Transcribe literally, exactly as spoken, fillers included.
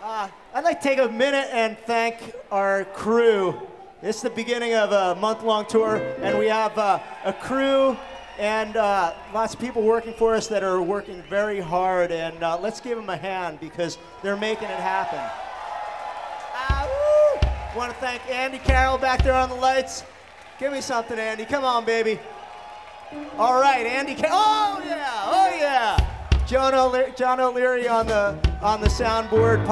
Uh, I'd like to take a minute and thank our crew. This is the beginning of a month-long tour, and we have uh, a crew and uh, lots of people working for us that are working very hard, and uh, let's give them a hand because they're making it happen. Uh, want to thank Andy Carroll back there on the lights. Give me something, Andy. Come on, baby. All right, Andy Carroll. Oh, yeah. Oh, yeah. John, O'Le- John O'Leary on the, on the soundboard.